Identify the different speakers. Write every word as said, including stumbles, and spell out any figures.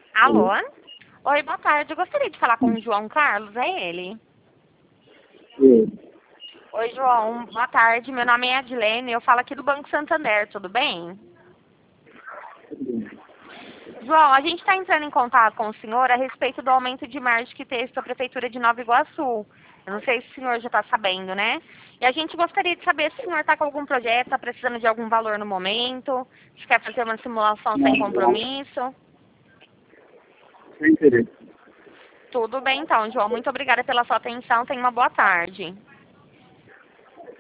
Speaker 1: Alô?
Speaker 2: Alô?
Speaker 1: Oi, boa tarde. Eu gostaria de falar com o João Carlos, é ele?
Speaker 2: Sim.
Speaker 1: Oi, João. Boa tarde. Meu nome é Adilene. Eu falo aqui do Banco Santander, tudo bem? João, a gente está entrando em contato com o senhor a respeito do aumento de margem que teve para a Prefeitura de Nova Iguaçu. Eu não sei se o senhor já está sabendo, né? E a gente gostaria de saber se o senhor está com algum projeto, está precisando de algum valor no momento, se quer fazer uma simulação sem
Speaker 2: Não, não.
Speaker 1: compromisso.
Speaker 2: Sem interesse.
Speaker 1: Tudo bem então, João. Muito obrigada pela sua atenção. Tenha uma boa tarde.